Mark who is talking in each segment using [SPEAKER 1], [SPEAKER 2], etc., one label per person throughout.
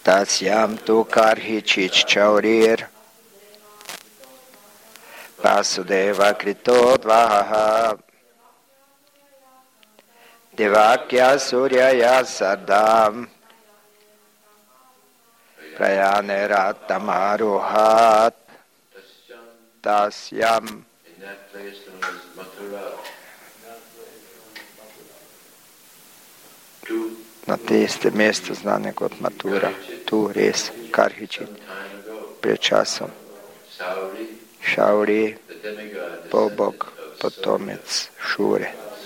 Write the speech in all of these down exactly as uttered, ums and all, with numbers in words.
[SPEAKER 1] Tasyam tu karhichich chaurir Vasudeva krito dvaha Devakya suryaya sardam Prayanerattamaruhat Tasyam. Na tiste mesto znane kot Matura, tu res Karhičit, pred časom. Šauri, polbog, potomec Šure.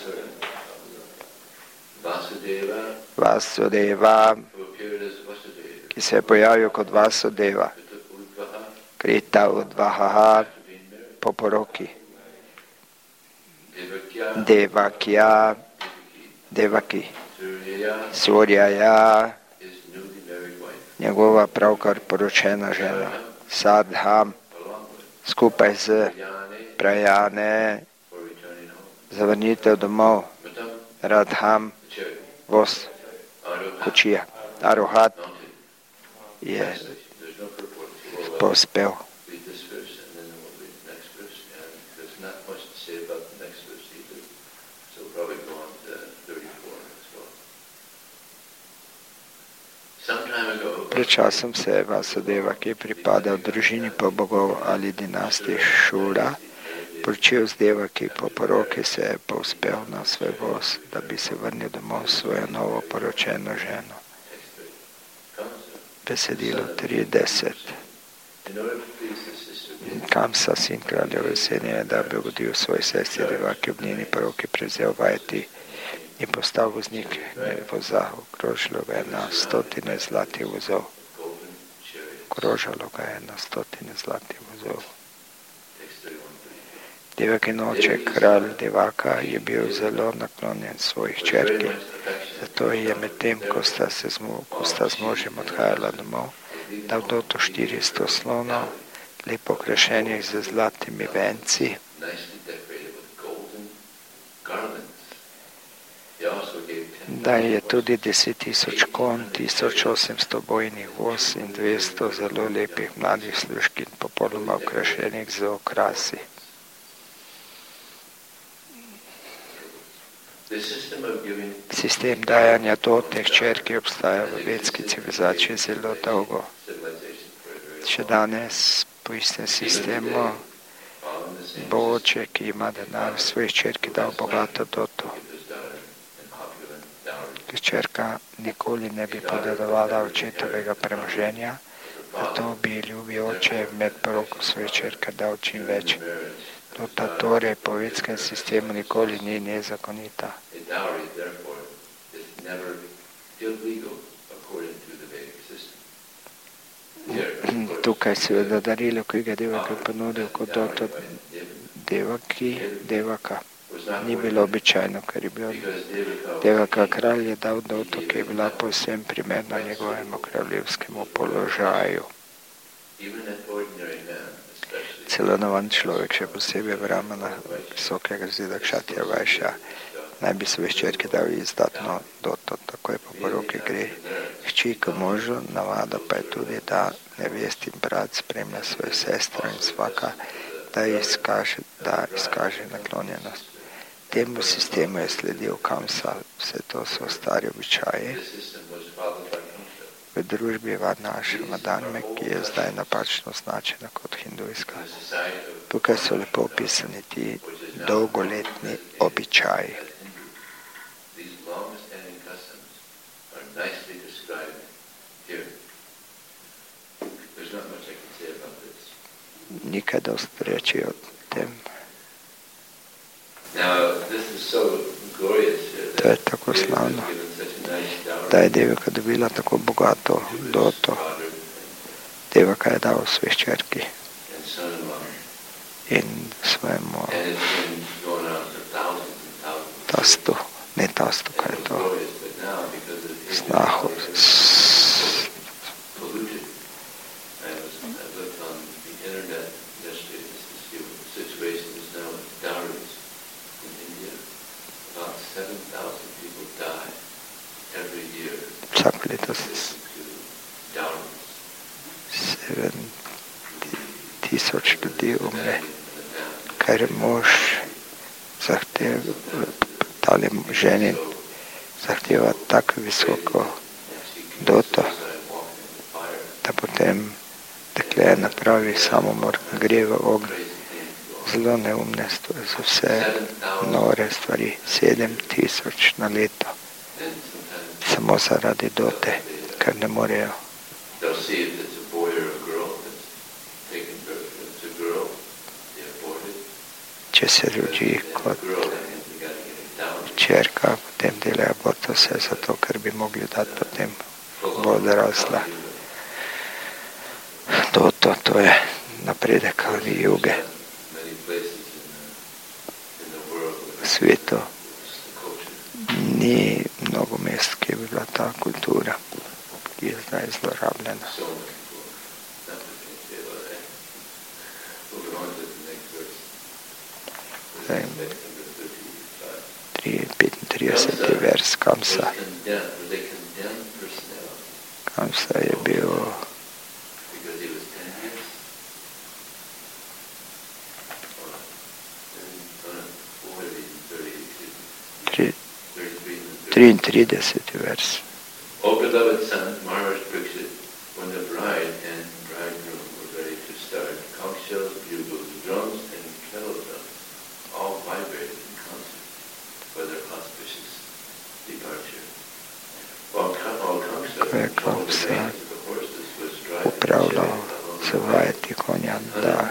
[SPEAKER 1] Vasudeva, ki se je pojavil kot Vasudeva. Krita udvaha, po poroki. Devakya, Devaki. Suryaja, njegova pravkar poročena žena. Sadham, skupaj z Prajane, zavrnitev domov. Radham, voz, kočija. Arohat je povspel. Pred časom se je Vasudeva, ki je pripadal družini pobogov ali dinastiji Šura, poročil z Devaki, po poroki se je povspel na svoj voz, da bi se vrnil domov svojo novo poročeno ženo. Besedilo trideset. Kamsa, sin kraljeve Senije, da bi ugodil svoj sestri Devaki, ob njeni poroki prevzel vajeti in postal voznik voza. Okrožilo ga je na stotine zlatih vozov. Okrožalo ga je na stotine zlatih vozov. Devakin oče, kralj Devaka, je bil zelo naklonjen svojih čerki. Zato je med tem, ko sta, se zmo, ko sta z možem odhajala domov, dal doto štiristo slonov, lepo okrašenih z zlatimi venci, da je tudi deset tisoč konj, tisoč osemsto bojnih voz in dvesto zelo lepih mladih služkin, popolnoma okrašenih z okrasi. Sistem dajanja doteh čerki obstaja v vedski civilizaciji zelo dolgo. Še danes po istem sistemu bo oče, ki ima denar, svojih čerki dal bogato doto. Čerka nikoli ne bi podedovala očetovega premoženja, zato bi ljubi oče med poroko svoje čerke dal čim več. Dota torej po vedskem sistemu nikoli ni nezakonita. Tukaj seveda darilo, ki ga Devaki ponudil kot doto Devaki, Devaka. Ni bilo običajno, ker je bil Devaka kralj je dal doto, ki je bila povsem primerna njegovemu kraljevskemu položaju. Celo navaden človek, še posebej Brahmana, visokega zida Kšatrija Vajšja, naj bi svoje hčerke dal izdatno doto, takoj po poroki gre hči k možu, navada pa je tudi, da nevestin brat spremlja svojo sestro in svaka, da izkaže, da izkaže naklonjenost. Temu sistemu je sledil Kamsa, vse to so stari običaji. V družbi Varnašrama Dharme, ki je zdaj napačno označena kot hindujska. Tukaj so lepo opisani ti dolgoletni običaji. Nikaj dosti reči o tem. To je tako slavno, da je Devaka dobila tako bogato doto. Devaka je dal svoj hčerki in svojemu tastu, ne tastu, kaj je to, snahu, vsako leto sedem tisoč ljudi umre, ker mož zahteva, tale ženin zahteva tako visoko doto, da potem dekle napravi samomor, gre v ogenj. Zelo neumne stvari, za vse nore stvari, sedem tisoč na leto, samo zaradi dote, ker ne morejo. Če se rodi kot čerka, potem delajo abortuse, zato ker bi mogli dati potem bo odrasla. To, to, to je napredek ali juge. V svetu ni mnogo mest, ki je bila ta kultura, ki je zdaj zlorabljena. petintrideseti vers Kamsa. Kamsa je bil tri, triintrideseti vers.
[SPEAKER 2] O beloved son, Maharaj Parikshit, when the bride and bridegroom were ready to start, conch shells, bugles, drums, and kettle drums all vibrated in concert for their auspicious departure. While conch shells the horses was driving
[SPEAKER 1] upravljal zavajati konja, da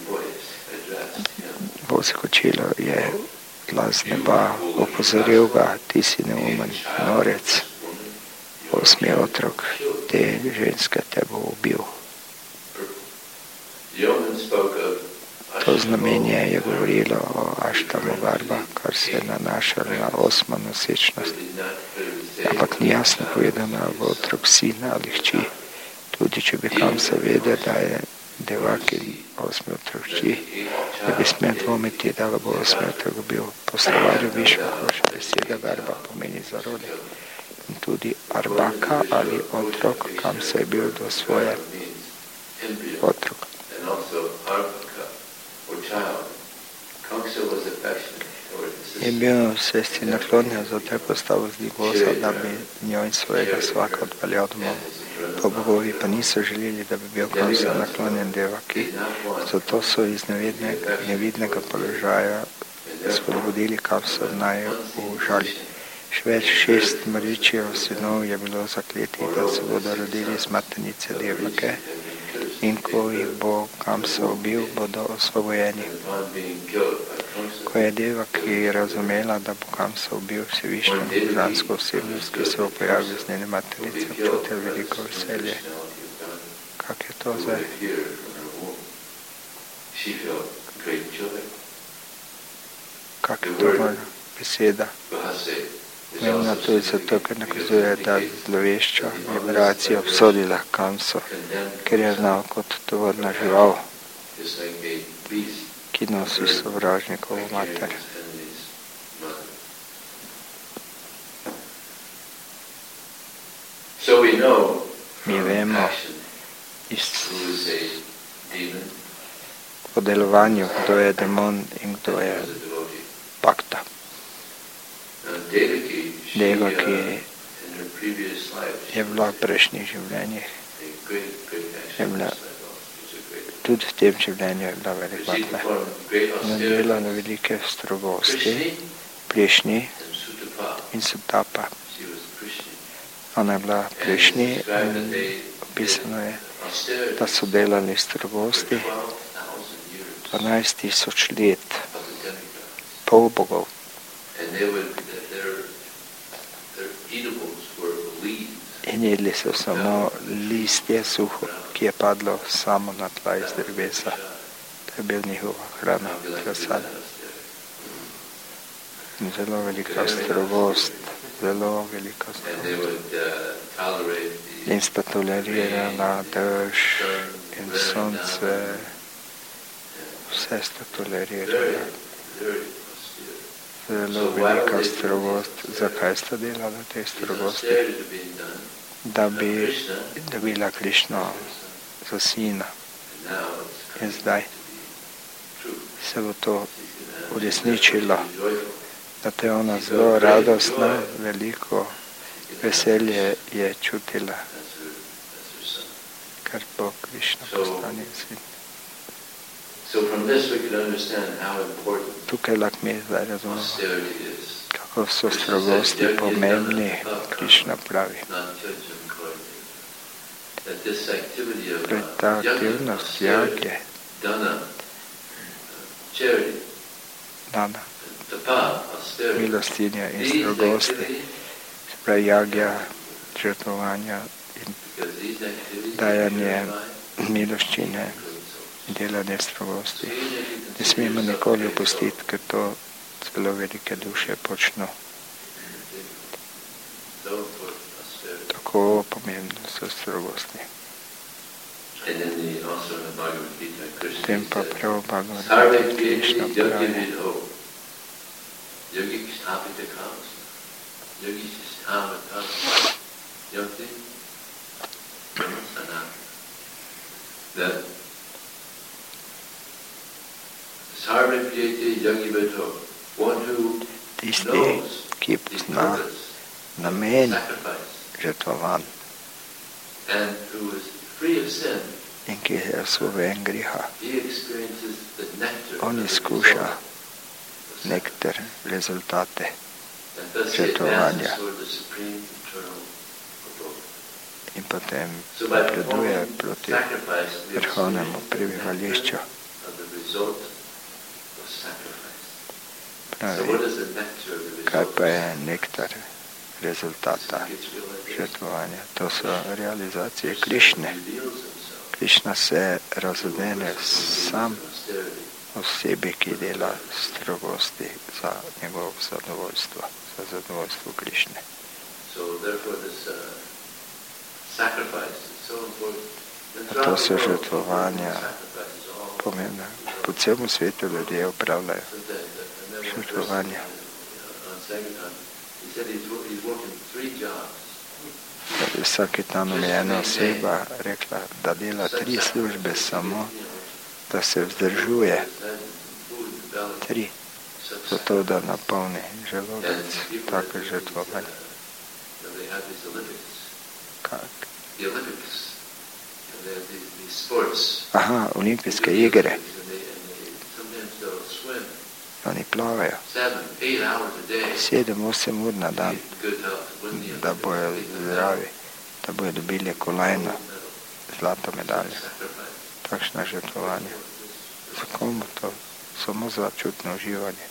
[SPEAKER 1] vozi kočilo, je glas neba opozoril ga, ti si neumen norec, osmi otrok te ženske te bo ubil. To znamenje je govorilo o Aštamu Garbha, kar se je nanašalo na osmo nosečnost. Ampak ni jasno povedano, ali bo otrok sin ali hči. Tudi če bi Kamsa vedel, da je Devaki osmi otrok hči, ne bi smel dvomiti, da bo osmi otrok bil. Po slovarju Višvakoša beseda Garbha pomeni zarode. In tudi Arbaka ali otrok, Kamsa je bil do svoje otrok. Je bil svesti naklonjen, zato je postavil z Digosa, da bi njo in svojega svaka odpeljal domov. To bogovi pa niso želeli, da bi bil Kamsa naklonjen Devaki, zato so iz nevidnega, nevidnega položaja spodbudili Kamsa naj užali. Še več šest Maričijev sinov je bilo zakletih, da se bodo rodili iz maternice Devake, in ko jih bo Kamsa ubil, bodo osvobojeni. Ko je Devaki razumela, da bo Kamsa ubil Vsevišnjo božansko osebnost, ki se bo pojavil z njene maternice, občutil veliko veselje. Kak je to zdaj? Kak je to moja beseda? Pomembno tudi zato, ker nakazuje, da zloveščo vibracijo obsodila Kamso, ker je znal kot tovorna žival, ki nosi sovražnikovo mater. Mi vemo iz po delovanju, kdo je demon in kdo je bakta. Devaki je bila v prejšnjih življenjih, je bila, tudi v tem življenju je bila velikvatna. Nadela na velike strogosti, Plešni in Sutapa. Ona je bila Plešni in opisano je, da so delali strogosti dvanajst tisoč let, pol bogov. In jedli so samo listje suho, ki je padlo samo na tla iz drevesa. To je bil njihova hrana, krasana. Zelo velika strogost, zelo velika strogost. In sta tolerirala dež in sonce, vse sta tolerirala. Zelo velika strogost. Zakaj sta delala te strogosti? Da bi dobila Krišno za sina.
[SPEAKER 2] And now it's
[SPEAKER 1] In
[SPEAKER 2] coming
[SPEAKER 1] zdaj
[SPEAKER 2] to be true.
[SPEAKER 1] se bo to
[SPEAKER 2] She's gonna have
[SPEAKER 1] uresničilo,
[SPEAKER 2] to be joyful.
[SPEAKER 1] da te je ona zelo radostna, veliko veselje je čutila,
[SPEAKER 2] That's her, that's her son.
[SPEAKER 1] ker bo Krišna postane sin.
[SPEAKER 2] So from this we can understand how important
[SPEAKER 1] Tukaj lahko mi zdaj razumemo,
[SPEAKER 2] austerity is.
[SPEAKER 1] kako so strogosti pomembni, Krišna pravi.
[SPEAKER 2] Not judge them accordingly. That this activity of
[SPEAKER 1] Torej ta
[SPEAKER 2] uh, yajna,
[SPEAKER 1] aktivnost
[SPEAKER 2] austerity,
[SPEAKER 1] jage,
[SPEAKER 2] dana, uh, charity,
[SPEAKER 1] dana,
[SPEAKER 2] tapa, austerity,
[SPEAKER 1] milostinja in
[SPEAKER 2] these
[SPEAKER 1] strogosti,
[SPEAKER 2] activities,
[SPEAKER 1] se pravi jagja, žrtvovanja in
[SPEAKER 2] because these activities
[SPEAKER 1] dajanje
[SPEAKER 2] purify
[SPEAKER 1] miloščine in delanje strogosti. Ne smemo nikoli opustiti, ker to zelo velike duše počno.
[SPEAKER 2] so for austerity.
[SPEAKER 1] Tako pomembne so strogosti.
[SPEAKER 2] And then the, also in the Bhagavad Gita, Krishna
[SPEAKER 1] Tem pa
[SPEAKER 2] said,
[SPEAKER 1] prav Bhagavad
[SPEAKER 2] Sarve
[SPEAKER 1] Gita Krišna
[SPEAKER 2] Kriti Yogi
[SPEAKER 1] pravi,
[SPEAKER 2] Vidho Yogi Kstapita Kamsa Yogi Sistama Kamsa Yoti Brahma Sanatana. That Sarve Kriti Yogi Vidho, one who
[SPEAKER 1] tisti,
[SPEAKER 2] knows
[SPEAKER 1] ki
[SPEAKER 2] the
[SPEAKER 1] zna
[SPEAKER 2] purpose of
[SPEAKER 1] namen
[SPEAKER 2] sacrifice
[SPEAKER 1] žrtvovan
[SPEAKER 2] and who is free of sin,
[SPEAKER 1] in ki je osvobojen griha,
[SPEAKER 2] he experiences the nectar
[SPEAKER 1] on
[SPEAKER 2] of the
[SPEAKER 1] izkuša
[SPEAKER 2] result of
[SPEAKER 1] nektar rezultate
[SPEAKER 2] and thus he
[SPEAKER 1] žrtvovanja
[SPEAKER 2] advances toward the supreme eternal abode.
[SPEAKER 1] in potem
[SPEAKER 2] So by
[SPEAKER 1] napreduje
[SPEAKER 2] performing
[SPEAKER 1] proti
[SPEAKER 2] sacrifice, we
[SPEAKER 1] vrhovnemu
[SPEAKER 2] experience the
[SPEAKER 1] prebivališču.
[SPEAKER 2] nectar of the result of sacrifice. So
[SPEAKER 1] Pravi,
[SPEAKER 2] what is the nectar of the
[SPEAKER 1] kaj
[SPEAKER 2] result?
[SPEAKER 1] pa je nektar rezultata
[SPEAKER 2] It's realization.
[SPEAKER 1] žrtvovanja? To so realizacije
[SPEAKER 2] Krishna
[SPEAKER 1] Krišne.
[SPEAKER 2] reveals himself
[SPEAKER 1] Krišna se razodene sam
[SPEAKER 2] in austerity.
[SPEAKER 1] osebi, ki dela strogosti za njegovo zadovoljstvo, za zadovoljstvo Krišne.
[SPEAKER 2] So therefore this uh, sacrifice is so important. And
[SPEAKER 1] To
[SPEAKER 2] throughout
[SPEAKER 1] so
[SPEAKER 2] the world,
[SPEAKER 1] žrtvovanja
[SPEAKER 2] sacrifice is all
[SPEAKER 1] pomembna. Po celem svetu ljudje upravljajo
[SPEAKER 2] Sometimes I remember one
[SPEAKER 1] žrtvovanja.
[SPEAKER 2] person, uh, on Sankirtan, he said he's, wo- he's working three jobs.
[SPEAKER 1] Da bi vsaki tam omejena oseba rekla, da dela tri službe samo, da se vzdržuje tri, zato da napolni želodec, tako žrtvovanje.
[SPEAKER 2] They have these Olympics.
[SPEAKER 1] Kak?
[SPEAKER 2] The Olympics. And they have these, these sports.
[SPEAKER 1] Aha, olimpijske igre,
[SPEAKER 2] And they, and they, sometimes they'll swim
[SPEAKER 1] oni plavajo
[SPEAKER 2] seven, eight hours a day.
[SPEAKER 1] sedem osem ur na dan,
[SPEAKER 2] Get good health, win the
[SPEAKER 1] da
[SPEAKER 2] Olympics,
[SPEAKER 1] bojo
[SPEAKER 2] win the
[SPEAKER 1] zdravi, da bojo dobili kolajno,
[SPEAKER 2] medal.
[SPEAKER 1] zlato medaljo.
[SPEAKER 2] Sacrifice.
[SPEAKER 1] Takšno žrtvovanje. Za komu to? Samo za čutno uživanje.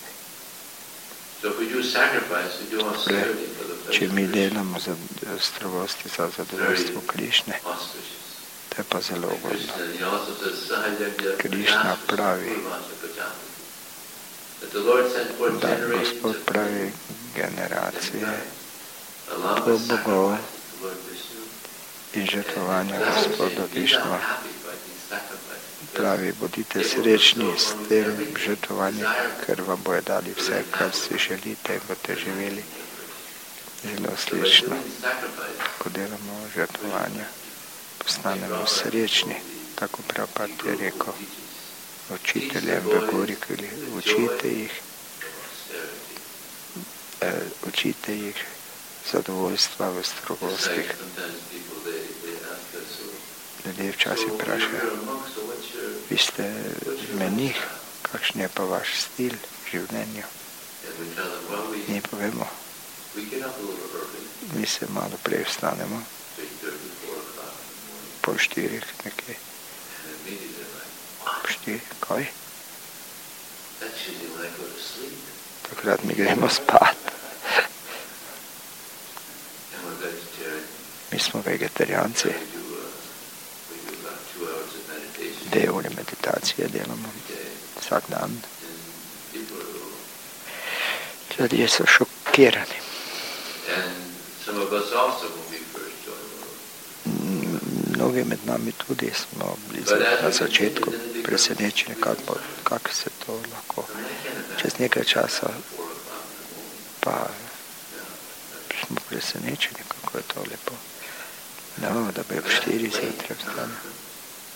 [SPEAKER 2] So if we do sacrifice, we do austerity for the
[SPEAKER 1] Če
[SPEAKER 2] pleasure
[SPEAKER 1] mi
[SPEAKER 2] of Krishna.
[SPEAKER 1] delamo za strogosti za zadovoljstvo Krišne,
[SPEAKER 2] Auspicious.
[SPEAKER 1] to je pa zelo ugodno.
[SPEAKER 2] Krishna, he also says, Sahajagya
[SPEAKER 1] Krishna
[SPEAKER 2] Prajasya
[SPEAKER 1] pravi,
[SPEAKER 2] Purvasya Prajapati. That the Lord sent forth
[SPEAKER 1] da
[SPEAKER 2] generations
[SPEAKER 1] Gospod
[SPEAKER 2] of
[SPEAKER 1] pravi generacije
[SPEAKER 2] along
[SPEAKER 1] po
[SPEAKER 2] with
[SPEAKER 1] bogov
[SPEAKER 2] sacrifice to Lord Vishnu.
[SPEAKER 1] in žrtvovanja
[SPEAKER 2] And thus
[SPEAKER 1] Gospoda
[SPEAKER 2] be thou
[SPEAKER 1] Višnua.
[SPEAKER 2] happy by these sacrifices.
[SPEAKER 1] Pravi, bodite srečni s tem žrtvovanjem, ker vam bojo dali vse, kar si želite in boste živeli zelo
[SPEAKER 2] So by
[SPEAKER 1] slično.
[SPEAKER 2] doing sacrifice,
[SPEAKER 1] Ko delamo žrtvovanja, postanemo srečni, tako Prabhupada je rekel učiteljem v Gorikuli, učite jih,
[SPEAKER 2] austerity.
[SPEAKER 1] eh, učite jih zadovoljstva v
[SPEAKER 2] It's
[SPEAKER 1] strogostih.
[SPEAKER 2] like sometimes people, they, they ask us, so,
[SPEAKER 1] Ljudje včasih
[SPEAKER 2] so
[SPEAKER 1] vprašajo,
[SPEAKER 2] you're a monk, so what's your,
[SPEAKER 1] vi ste menih, kakšen je pa vaš stil v življenju?
[SPEAKER 2] and we tell them, well, we,
[SPEAKER 1] Mi povemo,
[SPEAKER 2] we get up a little early,
[SPEAKER 1] mi se malo prej vstanemo,
[SPEAKER 2] three thirty, four o'clock in the morning,
[SPEAKER 1] pol štirih nekje,
[SPEAKER 2] and immediately they're like,
[SPEAKER 1] ob štirih, kaj?
[SPEAKER 2] that's usually when I go to sleep,
[SPEAKER 1] Takrat mi gremo spat,
[SPEAKER 2] and we're vegetarian.
[SPEAKER 1] mi smo vegetarijanci,
[SPEAKER 2] We do, uh, we do about two hours of meditation
[SPEAKER 1] dve ure meditacije delamo
[SPEAKER 2] a day,
[SPEAKER 1] vsak dan.
[SPEAKER 2] and people are a little,
[SPEAKER 1] Ljudje so šokirani.
[SPEAKER 2] and some of us also when we first joined the Lord.
[SPEAKER 1] Mnogi med nami tudi smo bili na začetku presenečeni, kako bo, kako se to lahko.
[SPEAKER 2] I mean, I can't imagine
[SPEAKER 1] Čez nekaj časa
[SPEAKER 2] four o'clock in the morning.
[SPEAKER 1] pa
[SPEAKER 2] Yeah.
[SPEAKER 1] smo presenečeni, kako je to lepo. No, da bi ob štiri zjutraj vstali.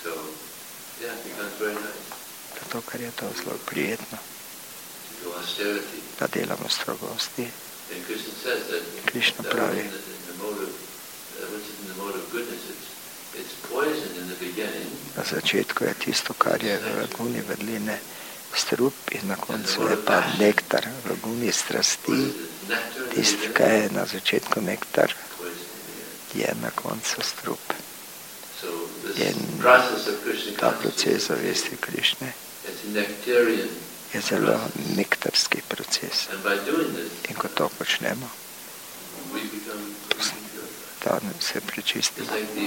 [SPEAKER 2] So, yeah, it becomes very nice.
[SPEAKER 1] Zato, ker je to zelo prijetno,
[SPEAKER 2] To do austerity.
[SPEAKER 1] da delamo strogosti.
[SPEAKER 2] And Krishna says that,
[SPEAKER 1] Krishna
[SPEAKER 2] that
[SPEAKER 1] pravi,
[SPEAKER 2] in the, in the mode of, uh, which is in the mode of goodness, it's, it's poison in the beginning.
[SPEAKER 1] na začetku je tisto, kar je v guni vedline, strup, in na koncu je pa nektar v guni strasti. Tisti, kar je na začetku nektar, je na koncu strup. In ta proces zavesti Krišne je zelo nektarski proces. In ko to počnemo, ta se prečisti.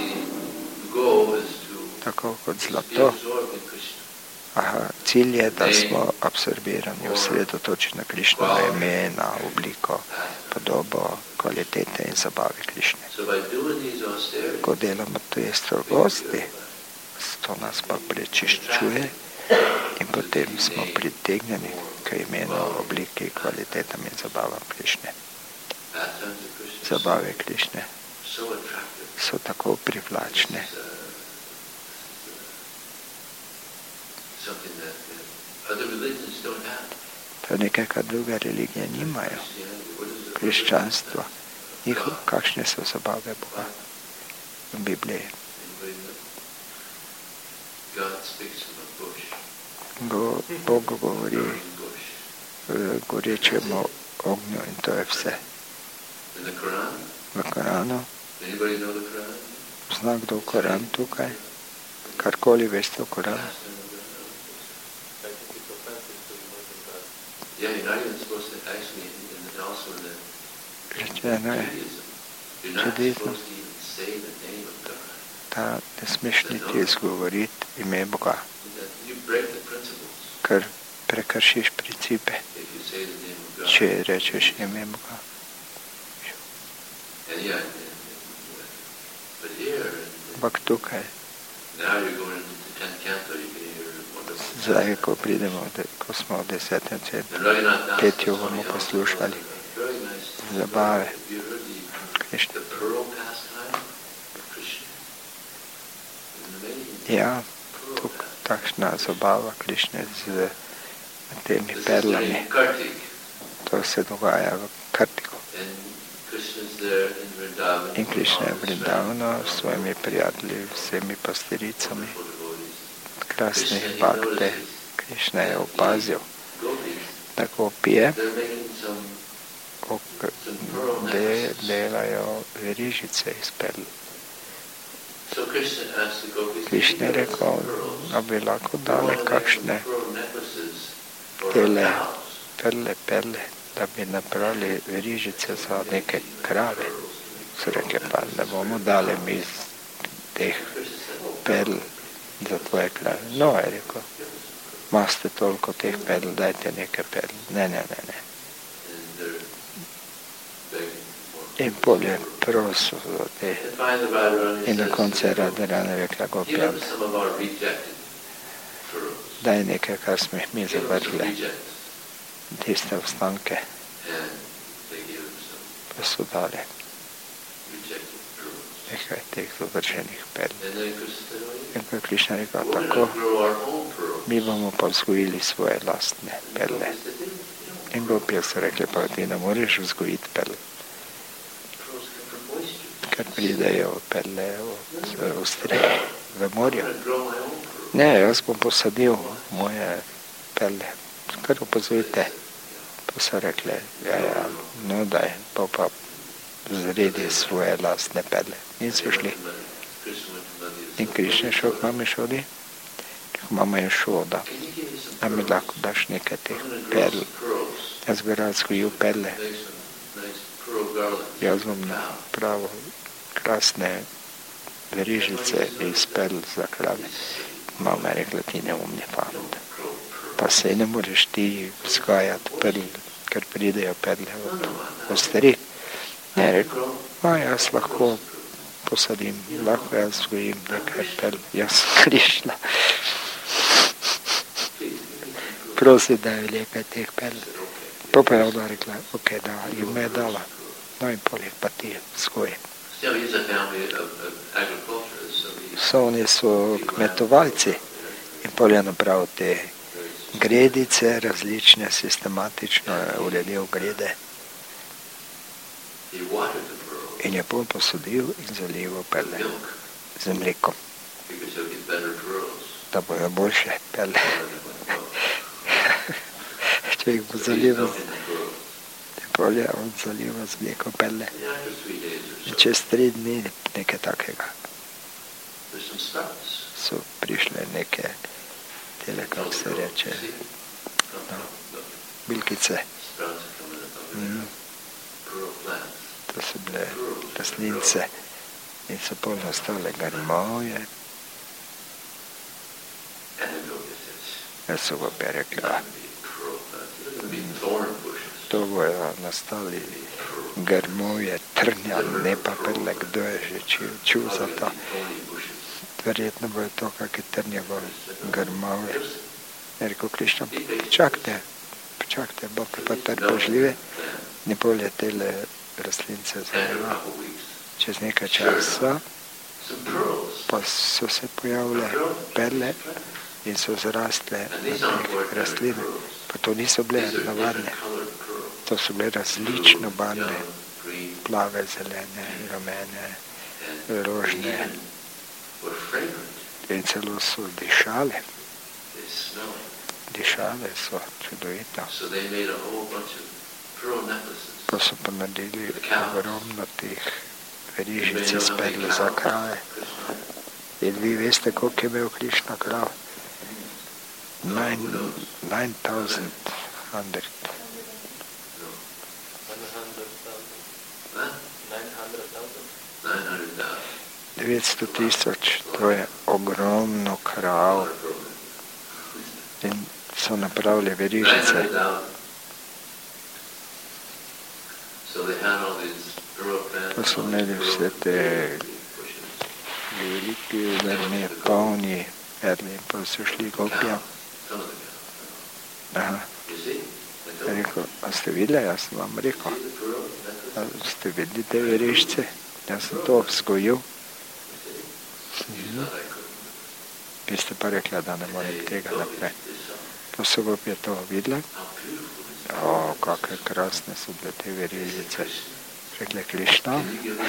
[SPEAKER 1] Tako kot zlato. Aha, cilj je, da smo absorbirani, osredotočeni na Krišnovo ime, na obliko, podobo, kvalitete in zabave Krišne. Ko delamo te strogosti, to nas pa prečiščuje in potem smo pritegnjeni k imenu, obliki, kvalitetam in zabavam Krišne. Zabave Krišne so tako privlačne. To je nekaj, kar druge religije nimajo. Krščanstvo. Njihov, kakšne so zabave Boga v Bibliji. Go, Bog govori v gorečemu ognju in to je vse. V Koranu. Zna kdo Koran tukaj? Karkoli veste o Koranu? Rečeno je, čudesno, da ne smeš niti izgovoriti ime Boga, ker prekršiš principe, če rečeš ime Boga. Ampak tukaj, zdaj, ko pridemo, ko smo v desetem petju, bomo poslušali zabave Krišne. Ja, tukaj takšna zabava Krišne z temi perlami. To se dogaja v Kartiku. In Krišna je v Vrindavanu s svojimi prijatelji, vsemi pastiricami, krasne bakte. Krišna je opazil, da gopije de, delajo verižice iz perl. Krišna je rekel, da bi lahko dali kakšne tele perle, perle, da bi napravili verižice za neke krave. So rekli, pa ne bomo dali mi teh perl za tvoje krave. No, je rekel, maste toliko teh perl, dajte neke perl. Ne, ne, ne, ne. In polje prosil za te. In na koncu je Radharani rekla gopijam, daj nekaj, kar smo jih mi zavrli, tiste ostanke, pa so dali nekaj teh zavrženih perl. In ko je Krišna rekel, tako, mi bomo pa vzgojili svoje lastne perle. In gopije so rekli, pa ti ne moreš vzgojiti perl, ker pridejo perle v Avstriji, v morju. Ne, jaz bom posadil moje perle, kar opazujte. Pa so rekli, ja, ja, no daj, pa pa zredi svoje lastne perle. In so šli. In Krišna je šel k mami Šodi, mama je Šoda, da mi lahko daš nekaj teh perl. Jaz bi rad vzgojil perle. Jaz bom napravil krasne verižice iz perl za krave. Mama je rekla, ti neumni fant. Pa se ne moreš ti vzgajati perl, ker pridejo perle od Avstriji. Ne, rekel, a jaz lahko posadim, lahko jaz vzgojim nekaj perl. Jaz Krišna. Prosi, da je nekaj teh perl. Pa pa je ona rekla, ok, da, in me je dala. No in poleg pa ti vzgoji. so oni so kmetovalci in pol je napravil te gredice različne, sistematično je uredil grede in je pol posodil in zalival perle z mlekom, da bojo boljše perle. Če jih bo zalival te polje, on zaliva z mlekom perle. In čez tri dni nekaj takega so prišle neke tele, kako se reče, no, bilkice. Mm. To so bile raslince in so pol nastale grmovje. Jaz so ga pa rekla, to bojo nastali grmovje trnja, ne pa perle, kdo je že čul, čul za to. Verjetno bojo to kakve trnjevo grmovje. Je rekel Krišna, počakajte, počakajte, boste pa trpežljive, in pol je tele raslince zajela. Čez nekaj časa pa so se pojavile perle in so zrastle na teh rastline. Pa to niso bile navadne, to so bile različno barvne, plave, zelene, rumene, rožne in celo so dišale. Dišale so čudovito. Pa so pa naredili ogromno teh verižic iz perle za krave. In vi veste, koliko je imel Krišna krav? Nine, nine thousand hundred. devetsto tisoč, to je ogromno krav. In so napravili verižice. Pa so imeli vse te velike verme, polni perli in pa so šli gopja. Aha. Rekel, a ste videli? Jaz sem vam rekel. A ste videli te verižice? Jaz sem to vzgojil. Mhm. Vi ste pa rekla, da ne morem tega naprej. Pa so gopje to videli. O, kakve krasne so bile te verižice. Rekle, Krišna,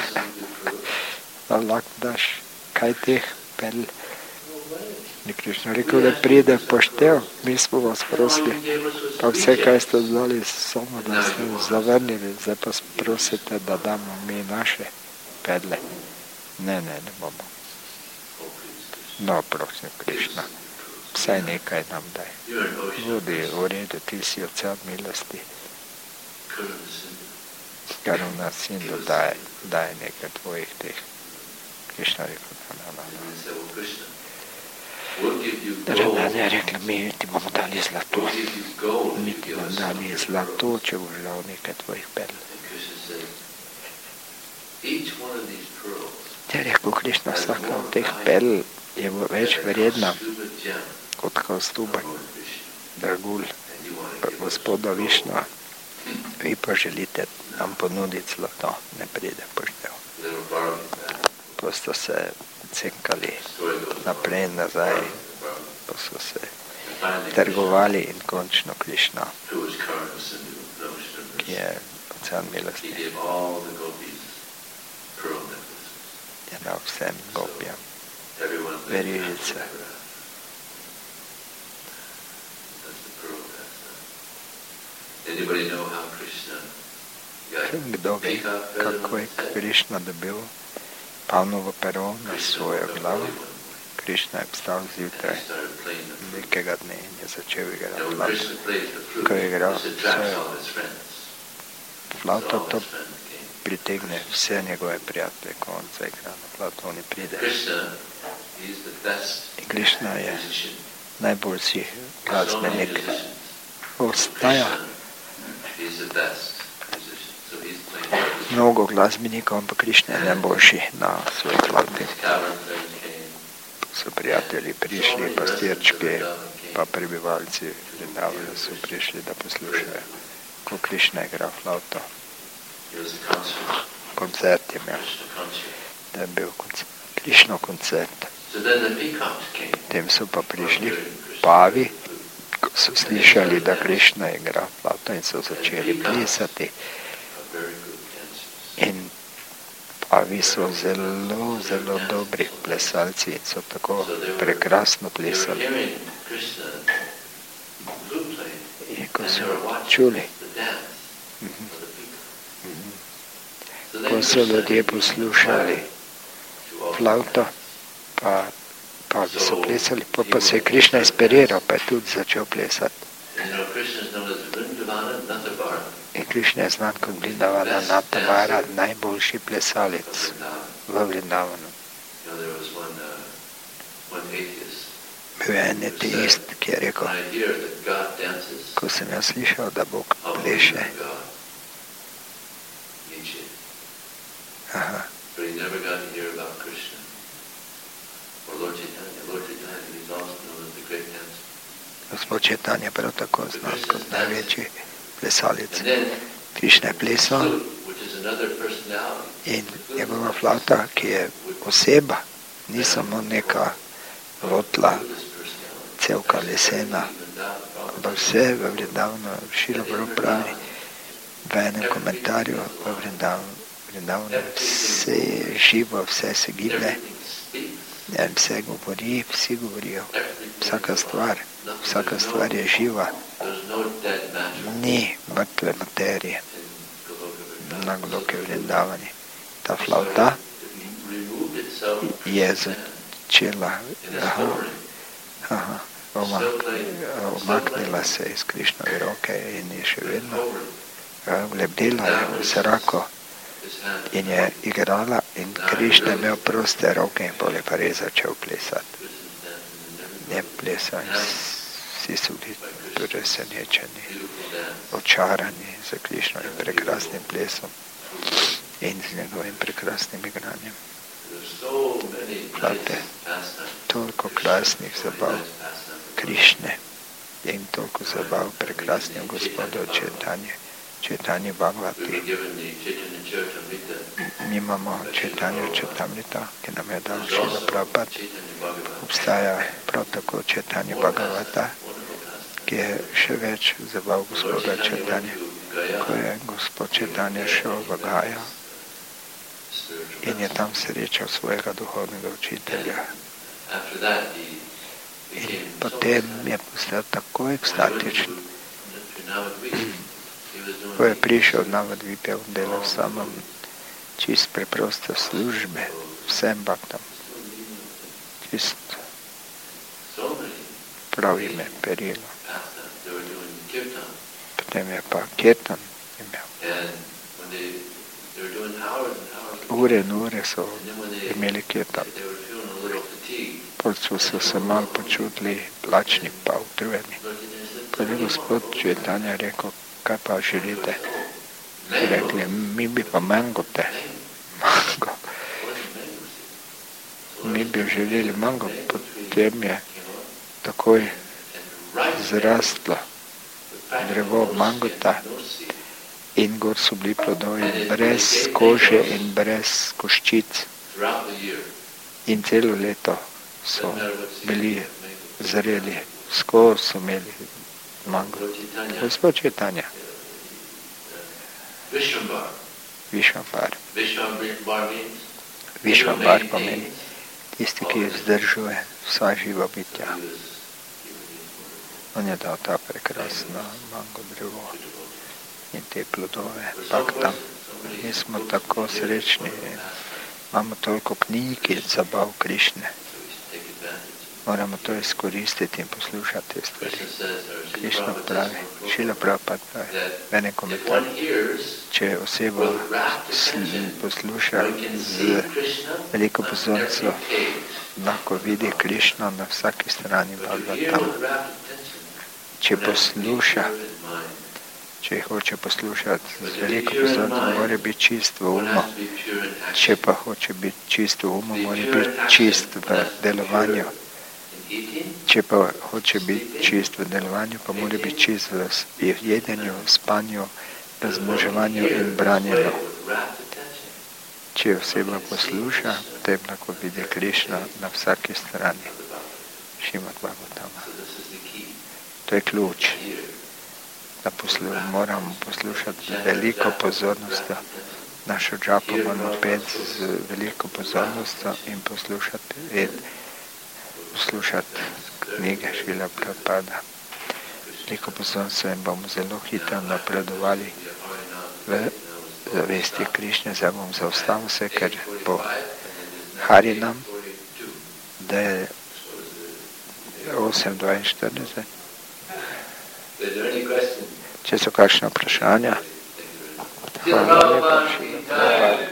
[SPEAKER 1] da lahko daš kaj teh perl. In Krišna rekel, da pride poštev, mi smo vas prosili, pa vse, kaj ste dali, samo da ste zavrnili, zdaj pa prosite, da damo mi naše perle. Ne, ne, ne bomo. No, prosim, Krišna, vsaj nekaj nam daj. Bodi v redu, ti si ocean milosti. Kar v nas sin dodaj, daj nekaj tvojih teh. Krišna rekel, da, da, da. Radha je rekla, mi ti bomo dali zlato. Mi ti bomo dali zlato, če boš dal nekaj tvojih perl. Je rekel Krišna, vsaka od teh perl je več vredna kot kaustuba, dragulj, gospoda Višnua. Vi pa želite nam ponuditi zlato, ne pride poštev. Pa so se cenkali naprej in nazaj, pa so se trgovali in končno Krišna, ki je ocean milosti, je dal vsem gopjam verižice. Kdo ve, kako je Krišna dobil Pavnovo pero na svojo glavo? Krišna je vstal zjutraj nekega dne in je začel igrati flavto. Ko je igral svojo flavto, to pritegne vse njegove prijatelje, ko on zaigra na flavto, oni pride. In Krišna je najboljši glasbenik. Ostaja mnogo glasbenikov, ampak Krišna je najboljši na svoji flavti. So prijatelji prišli, pastirčki, pa prebivalci Vrindavana so prišli, da poslušajo, ko Krišna igra flavto. Koncert je imel, da je bil Krišno koncert.
[SPEAKER 2] So then the peacocks came.
[SPEAKER 1] Potem so pa prišli pavi, ko so slišali, da Krišna igra flavto in so začeli plesati. In pavi so zelo, zelo dobri plesalci in so tako prekrasno plesali. In ko so čuli, ko so ljudje poslušali flavto, pa pavi so plesali, pa, pa se je Krišna inspiriral, pa je tudi začel plesati. In Krišna je znan kot Vrindavana Natavara, najboljši plesalec v Vrindavanu. Bil je en ateist, ki je rekel, ko sem jaz slišal, da Bog pleše. Aha. Gospod Četanja je prav tako znan kot največji plesalec. Krišna je plesal in njegova flavta, ki je oseba, ni samo neka votla, cevka lesena, ampak vse v Vrindavanu, Šrila Prabhupada pravi v enem komentarju v Vrindavanu, vse je živo, vse se giblje, vse govori, vsi govorijo, vsaka stvar, vsaka stvar je živa, ni mrtve materije na Goloki Vrindavani. Ta flavta je začela, aha, aha, omaknila se iz Krišnove roke in je še vedno lebdela je v zraku in je igrala in Krišna je imel proste roke in pol je pa res začel plesati. Je plesal in vsi so bili presenečeni, očarani za Krišnovim prekrasnim plesom in z njegovim prekrasnim igranjem. Flavte, toliko krasnih zabav Krišne in toliko zabav prekrasnim gospodu Četanje, Četanje Bhagavati. Mi imamo Četanje Četamrita, ki nam je dal Šrila Prabhupada. Obstaja prav tako Četanje Bhagavata, ki je še več zabav gospoda Četanje, ko je gospod Četanje šel v Gajo in je tam srečal svojega duhovnega učitelja. In potem je postal tako ekstatičen. Ko je prišel na Navadvipja, delal samom čist preproste službe, vsem baktam. Čist prav ime perilo. Potem je pa kirtan imel. Ure in ure so imeli kirtan. Potem so se se malo počutili lačni pa utrujeni. Potem je gospod Četanja rekel, kaj pa želite? Rekli, mi bi pa mango te. Mango. Mi bi želeli mango, potem je takoj zrastlo drevo mangota in gor so bili plodovi brez kože in brez koščic. In celo leto so bili zreli, skoro so imeli mango. Gospod Četanja. Višvambar. Višvambar pomeni tisti, ki vzdržuje vsa živa bitja. On je dal ta prekrasno mango drevo in te plodove baktam. Mi smo tako srečni, imamo toliko knjig in zabav Krišne. Moramo to izkoristiti in poslušati te stvari. Krišna pravi, Šrila Prabhupada pravi, v enem komentarju, če oseba posluša z veliko pozornostjo, lahko vidi Krišno na vsaki strani Bhagavatam. Če posluša, če hoče poslušati z veliko pozornostjo, mora biti čist v umu. Če pa hoče biti čist v umu, mora biti čist v delovanju. Če pa hoče biti čist v delovanju, pa mora biti čist v jedenju, spanju, razmnoževanju in branjenju. Če oseba posluša, potem lahko vidi Krišno na vsaki strani. Šrimad Bhagavatama. To je ključ. Da poslu, moramo poslušati z veliko pozornostjo. Našo džapo moramo peti z veliko pozornostjo in poslušati, in poslušati knjige Šrila Prabhupada. Veliko pozornosti in bomo zelo hitro napredovali v zavesti Krišne. Zdaj bom zaustavil se, ker bo Harinam, da je osem dvainštirideset. Če so kakšne vprašanja? Hvala lepa.